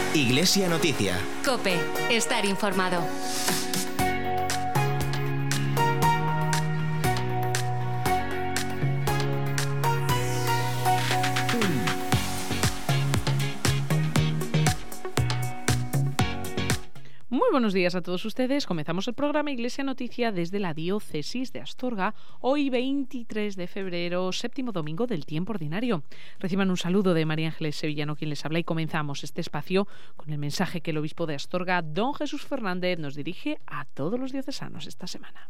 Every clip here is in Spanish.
Iglesia Noticia. COPE. Estar informado. Muy buenos días a todos ustedes. Comenzamos el programa Iglesia Noticia desde la Diócesis de Astorga, hoy 23 de febrero, séptimo domingo del tiempo ordinario. Reciban un saludo de María Ángeles Sevillano, quien les habla, y comenzamos este espacio con el mensaje que el obispo de Astorga, don Jesús Fernández, nos dirige a todos los diocesanos esta semana.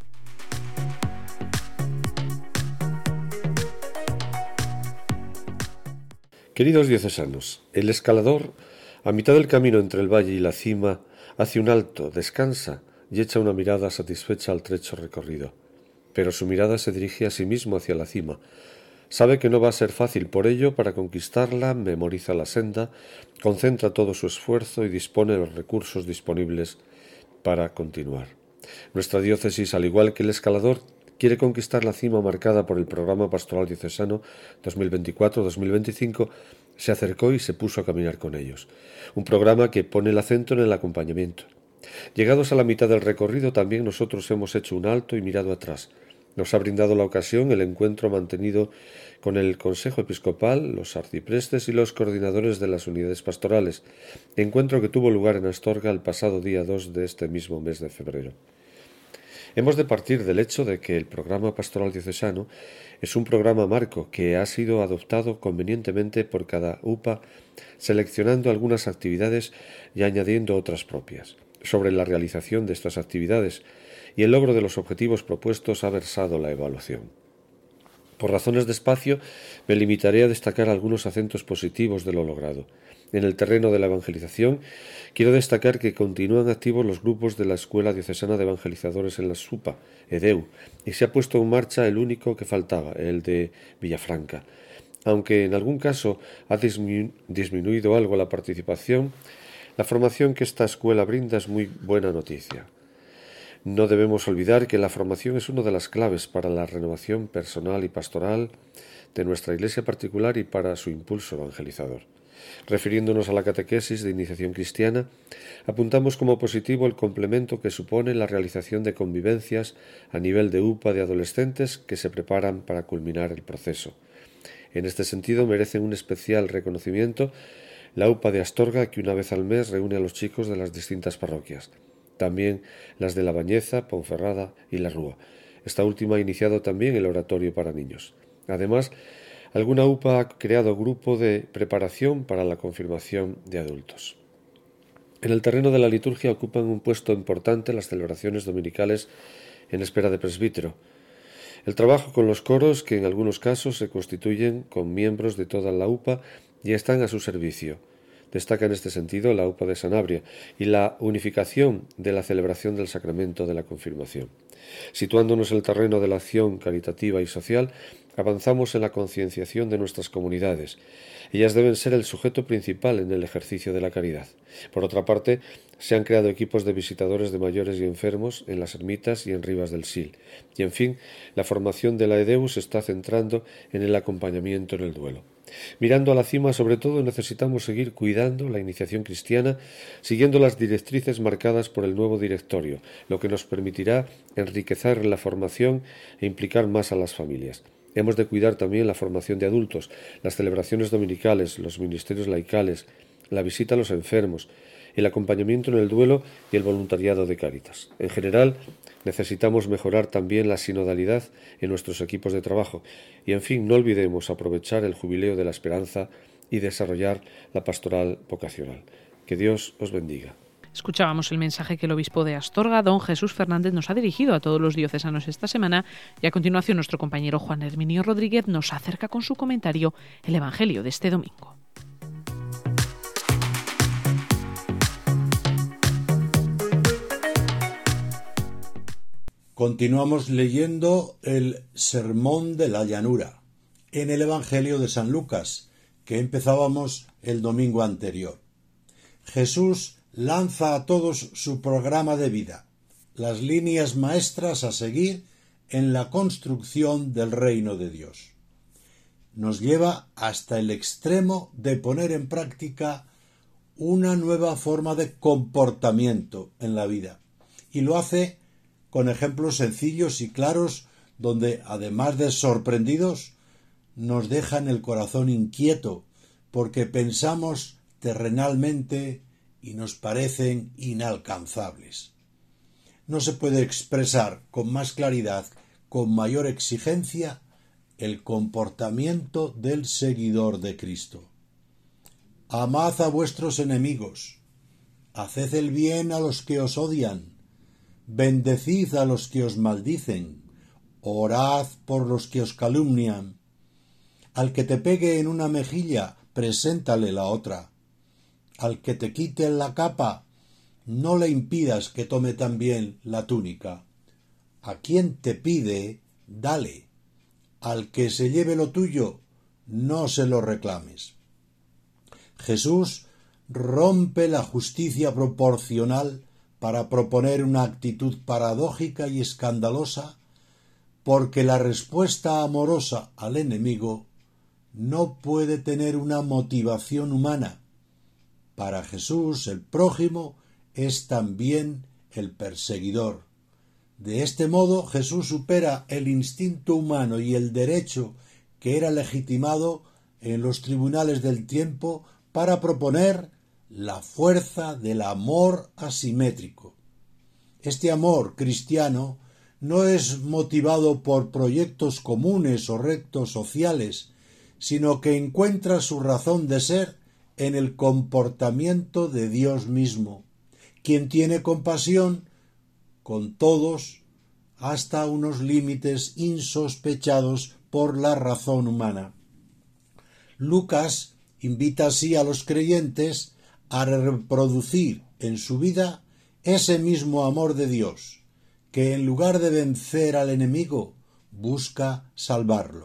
Queridos diocesanos, el escalador, a mitad del camino entre el valle y la cima, hace un alto, descansa y echa una mirada satisfecha al trecho recorrido. Pero su mirada se dirige a sí mismo hacia la cima. Sabe que no va a ser fácil, por ello, para conquistarla, memoriza la senda, concentra todo su esfuerzo y dispone de los recursos disponibles para continuar. Nuestra diócesis, al igual que el escalador, quiere conquistar la cima marcada por el programa pastoral diocesano 2024-2025, se acercó y se puso a caminar con ellos. Un programa que pone el acento en el acompañamiento. Llegados a la mitad del recorrido, también nosotros hemos hecho un alto y mirado atrás. Nos ha brindado la ocasión el encuentro mantenido con el Consejo Episcopal, los arciprestes y los coordinadores de las unidades pastorales, encuentro que tuvo lugar en Astorga el pasado día 2 de este mismo mes de febrero. Hemos de partir del hecho de que el programa pastoral diocesano es un programa marco que ha sido adoptado convenientemente por cada UPA, seleccionando algunas actividades y añadiendo otras propias. Sobre la realización de estas actividades y el logro de los objetivos propuestos ha versado la evaluación. Por razones de espacio, me limitaré a destacar algunos acentos positivos de lo logrado. En el terreno de la evangelización, quiero destacar que continúan activos los grupos de la Escuela Diocesana de Evangelizadores en la SUPA, EDEU, y se ha puesto en marcha el único que faltaba, el de Villafranca. Aunque en algún caso ha disminuido algo la participación, la formación que esta escuela brinda es muy buena noticia. No debemos olvidar que la formación es una de las claves para la renovación personal y pastoral de nuestra iglesia particular y para su impulso evangelizador. Refiriéndonos a la catequesis de iniciación cristiana, apuntamos como positivo el complemento que supone la realización de convivencias a nivel de UPA de adolescentes que se preparan para culminar el proceso. En este sentido merecen un especial reconocimiento la UPA de Astorga, que una vez al mes reúne a los chicos de las distintas parroquias. También las de La Bañeza, Ponferrada y La Rúa. Esta última ha iniciado también el oratorio para niños. Además, alguna UPA ha creado grupo de preparación para la confirmación de adultos. En el terreno de la liturgia ocupan un puesto importante las celebraciones dominicales en espera de presbítero. El trabajo con los coros, que en algunos casos se constituyen con miembros de toda la UPA y están a su servicio. Destaca en este sentido la UPA de Sanabria y la unificación de la celebración del sacramento de la confirmación. Situándonos en el terreno de la acción caritativa y social, avanzamos en la concienciación de nuestras comunidades. Ellas deben ser el sujeto principal en el ejercicio de la caridad. Por otra parte, se han creado equipos de visitadores de mayores y enfermos en las ermitas y en Rivas del Sil. Y, en fin, la formación de la EDEU se está centrando en el acompañamiento en el duelo. Mirando a la cima, sobre todo, necesitamos seguir cuidando la iniciación cristiana, siguiendo las directrices marcadas por el nuevo directorio, lo que nos permitirá enriquecer la formación e implicar más a las familias. Hemos de cuidar también la formación de adultos, las celebraciones dominicales, los ministerios laicales, la visita a los enfermos, el acompañamiento en el duelo y el voluntariado de Cáritas. En general, necesitamos mejorar también la sinodalidad en nuestros equipos de trabajo y, en fin, no olvidemos aprovechar el jubileo de la esperanza y desarrollar la pastoral vocacional. Que Dios os bendiga. Escuchábamos el mensaje que el obispo de Astorga, don Jesús Fernández, nos ha dirigido a todos los diocesanos esta semana, y a continuación nuestro compañero Juan Herminio Rodríguez nos acerca con su comentario el Evangelio de este domingo. Continuamos leyendo el Sermón de la Llanura en el Evangelio de San Lucas, que empezábamos el domingo anterior. Jesús lanza a todos su programa de vida, las líneas maestras a seguir en la construcción del reino de Dios. Nos lleva hasta el extremo de poner en práctica una nueva forma de comportamiento en la vida. Y lo hace con ejemplos sencillos y claros donde, además de sorprendidos, nos dejan el corazón inquieto porque pensamos terrenalmente y nos parecen inalcanzables. No se puede expresar con más claridad, con mayor exigencia, el comportamiento del seguidor de Cristo. Amad a vuestros enemigos, haced el bien a los que os odian, bendecid a los que os maldicen, orad por los que os calumnian. Al que te pegue en una mejilla, preséntale la otra. Al que te quite la capa, no le impidas que tome también la túnica. A quien te pide, dale. Al que se lleve lo tuyo, no se lo reclames. Jesús rompe la justicia proporcional para proponer una actitud paradójica y escandalosa, porque la respuesta amorosa al enemigo no puede tener una motivación humana. Para Jesús, el prójimo es también el perseguidor. De este modo, Jesús supera el instinto humano y el derecho que era legitimado en los tribunales del tiempo para proponer la fuerza del amor asimétrico. Este amor cristiano no es motivado por proyectos comunes o retos sociales, sino que encuentra su razón de ser en el comportamiento de Dios mismo, quien tiene compasión con todos hasta unos límites insospechados por la razón humana. Lucas invita así a los creyentes a reproducir en su vida ese mismo amor de Dios, que en lugar de vencer al enemigo, busca salvarlo.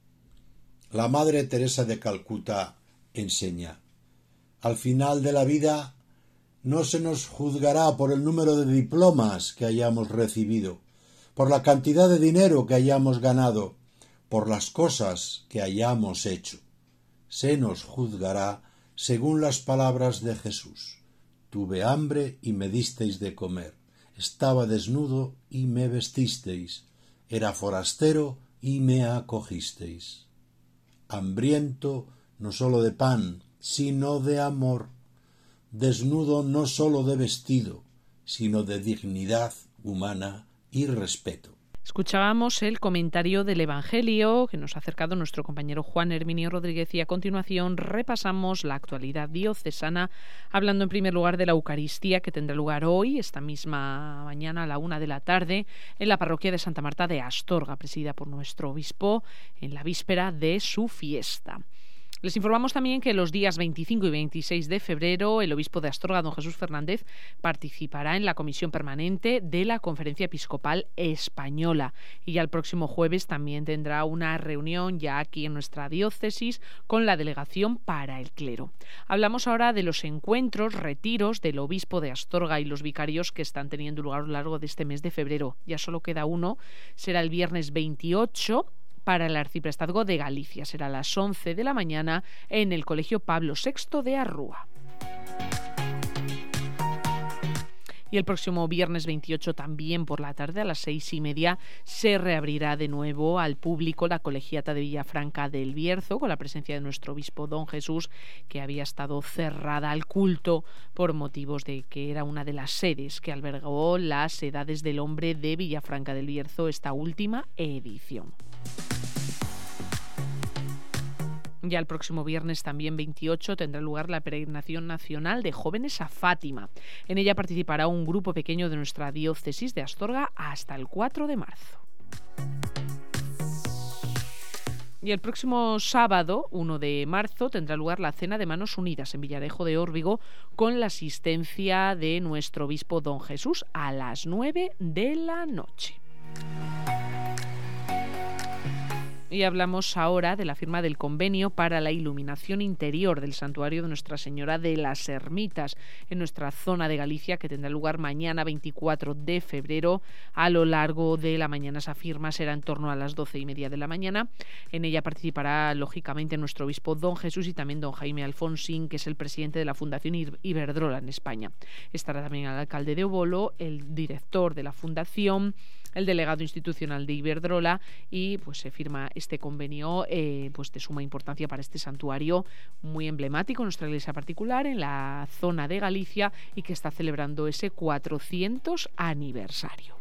La Madre Teresa de Calcuta enseña: al final de la vida no se nos juzgará por el número de diplomas que hayamos recibido, por la cantidad de dinero que hayamos ganado, por las cosas que hayamos hecho. Se nos juzgará según las palabras de Jesús: tuve hambre y me disteis de comer, estaba desnudo y me vestisteis, era forastero y me acogisteis. Hambriento no sólo de pan, sino de amor, desnudo no sólo de vestido, sino de dignidad humana y respeto. Escuchábamos el comentario del Evangelio que nos ha acercado nuestro compañero Juan Herminio Rodríguez y a continuación repasamos la actualidad diocesana, hablando en primer lugar de la Eucaristía que tendrá lugar hoy, esta misma mañana a la 1 de la tarde, en la parroquia de Santa Marta de Astorga, presidida por nuestro obispo en la víspera de su fiesta. Les informamos también que los días 25 y 26 de febrero el obispo de Astorga, don Jesús Fernández, participará en la comisión permanente de la Conferencia Episcopal Española y ya el próximo jueves también tendrá una reunión ya aquí en nuestra diócesis con la Delegación para el Clero. Hablamos ahora de los encuentros, retiros del obispo de Astorga y los vicarios que están teniendo lugar a lo largo de este mes de febrero. Ya solo queda uno, será el viernes 28 para el arciprestazgo de Galicia. Será a las 11 de la mañana en el Colegio Pablo VI de Arrúa. Y el próximo viernes 28 también por la tarde a las 6:30 se reabrirá de nuevo al público la colegiata de Villafranca del Bierzo con la presencia de nuestro obispo don Jesús, que había estado cerrada al culto por motivos de que era una de las sedes que albergó las Edades del Hombre de Villafranca del Bierzo, esta última edición. Ya el próximo viernes, también 28, tendrá lugar la peregrinación nacional de jóvenes a Fátima. En ella participará un grupo pequeño de nuestra diócesis de Astorga hasta el 4 de marzo. Y el próximo sábado, 1 de marzo, tendrá lugar la Cena de Manos Unidas en Villarejo de Órbigo con la asistencia de nuestro obispo don Jesús a las 9 de la noche. Y hablamos ahora de la firma del convenio para la iluminación interior del santuario de Nuestra Señora de las Ermitas en nuestra zona de Galicia, que tendrá lugar mañana 24 de febrero. A lo largo de la mañana esa firma será en torno a las 12:30 de la mañana. En ella participará lógicamente nuestro obispo don Jesús y también don Jaime Alfonsín, que es el presidente de la Fundación Iberdrola en España. Estará también el alcalde de Obolo, el director de la fundación, el delegado institucional de Iberdrola, y pues se firma este convenio pues de suma importancia para este santuario muy emblemático, nuestra iglesia particular en la zona de Galicia, y que está celebrando ese 400 aniversario.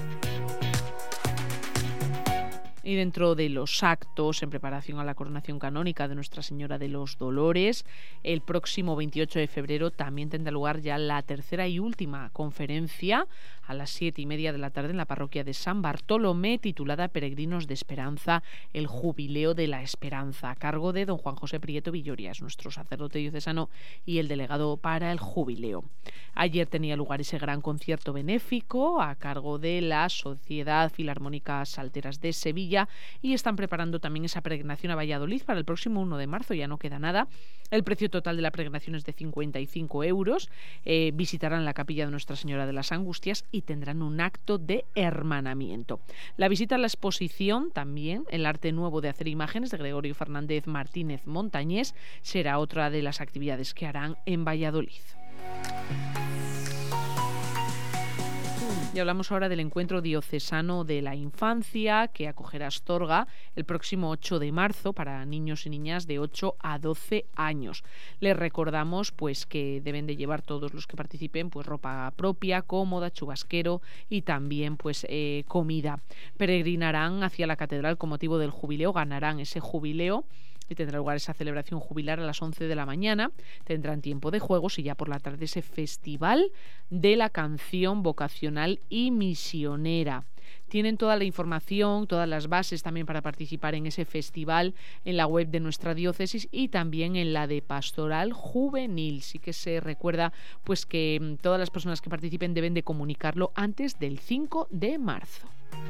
Y dentro de los actos en preparación a la coronación canónica de Nuestra Señora de los Dolores, el próximo 28 de febrero también tendrá lugar ya la tercera y última conferencia a las 7:30 de la tarde en la parroquia de San Bartolomé, titulada Peregrinos de Esperanza, el Jubileo de la Esperanza, a cargo de don Juan José Prieto Villorias, nuestro sacerdote diocesano y el delegado para el jubileo. Ayer tenía lugar ese gran concierto benéfico a cargo de la Sociedad Filarmónica Salteras de Sevilla, y están preparando también esa peregrinación a Valladolid para el próximo 1 de marzo, ya no queda nada. El precio total de la peregrinación es de 55 euros. Visitarán la capilla de Nuestra Señora de las Angustias y tendrán un acto de hermanamiento. La visita a la exposición, también el arte nuevo de hacer imágenes de Gregorio Fernández Martínez Montañés, será otra de las actividades que harán en Valladolid. Y hablamos ahora del encuentro diocesano de la infancia que acogerá Astorga el próximo 8 de marzo para niños y niñas de 8 a 12 años. Les recordamos pues que deben de llevar todos los que participen pues ropa propia, cómoda, chubasquero y también pues comida. Peregrinarán hacia la catedral con motivo del jubileo, ganarán ese jubileo. Y tendrá lugar esa celebración jubilar a las 11 de la mañana. Tendrán tiempo de juegos y ya por la tarde ese festival de la canción vocacional y misionera. Tienen toda la información, todas las bases también para participar en ese festival en la web de nuestra diócesis y también en la de Pastoral Juvenil. Sí que se recuerda pues que todas las personas que participen deben de comunicarlo antes del 5 de marzo.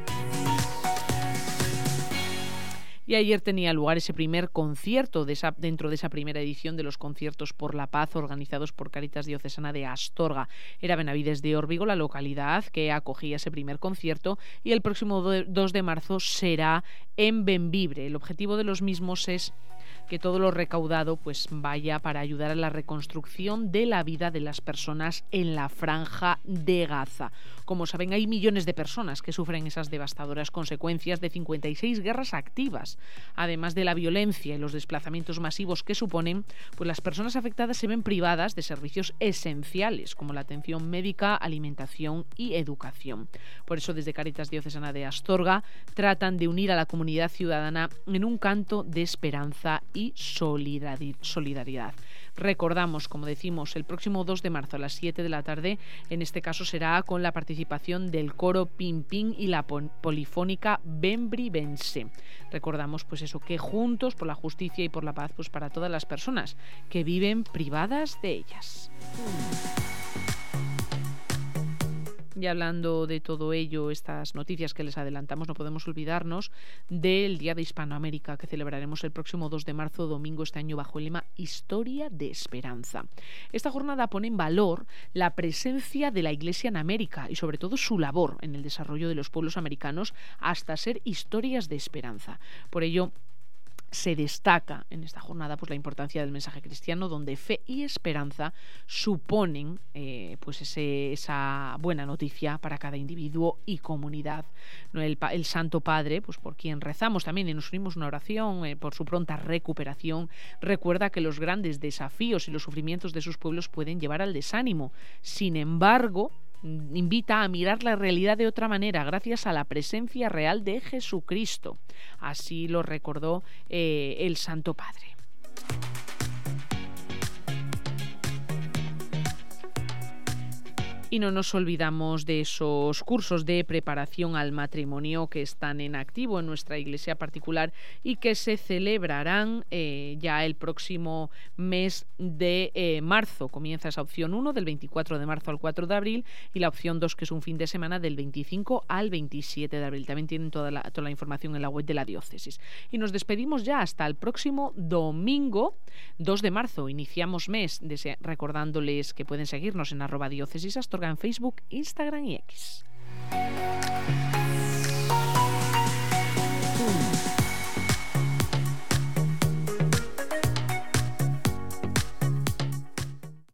Y ayer tenía lugar ese primer concierto dentro de esa primera edición de los conciertos por la paz organizados por Cáritas Diocesana de Astorga. Era Benavides de Órbigo, la localidad que acogía ese primer concierto, y el próximo 2 de marzo será en Bembibre. El objetivo de los mismos es que todo lo recaudado pues vaya para ayudar a la reconstrucción de la vida de las personas en la Franja de Gaza. Como saben, hay millones de personas que sufren esas devastadoras consecuencias de 56 guerras activas. Además de la violencia y los desplazamientos masivos que suponen, pues las personas afectadas se ven privadas de servicios esenciales como la atención médica, alimentación y educación. Por eso, desde Cáritas Diocesana de Astorga tratan de unir a la comunidad ciudadana en un canto de esperanza y solidaridad. Recordamos, como decimos, el próximo 2 de marzo a las 7 de la tarde, en este caso será con la participación del coro Pim Pim y la polifónica Bembrivense. Recordamos pues eso, que juntos por la justicia y por la paz, pues para todas las personas que viven privadas de ellas. Y hablando de todo ello, estas noticias que les adelantamos, no podemos olvidarnos del Día de Hispanoamérica que celebraremos el próximo 2 de marzo, domingo, este año, bajo el lema Historia de Esperanza. Esta jornada pone en valor la presencia de la Iglesia en América y sobre todo su labor en el desarrollo de los pueblos americanos hasta ser historias de esperanza. Por ello, se destaca en esta jornada pues la importancia del mensaje cristiano, donde fe y esperanza suponen esa buena noticia para cada individuo y comunidad. El Santo Padre, pues por quien rezamos también y nos unimos una oración por su pronta recuperación, recuerda que los grandes desafíos y los sufrimientos de sus pueblos pueden llevar al desánimo. Sin embargo, invita a mirar la realidad de otra manera, gracias a la presencia real de Jesucristo. Así lo recordó el Santo Padre. Y no nos olvidamos de esos cursos de preparación al matrimonio que están en activo en nuestra iglesia particular y que se celebrarán ya el próximo mes de marzo. Comienza esa opción 1 del 24 de marzo al 4 de abril y la opción 2, que es un fin de semana, del 25 al 27 de abril. También tienen toda la información en la web de la diócesis. Y nos despedimos ya hasta el próximo domingo 2 de marzo. Iniciamos mes recordándoles que pueden seguirnos en @diócesisastorga en Facebook, Instagram y X.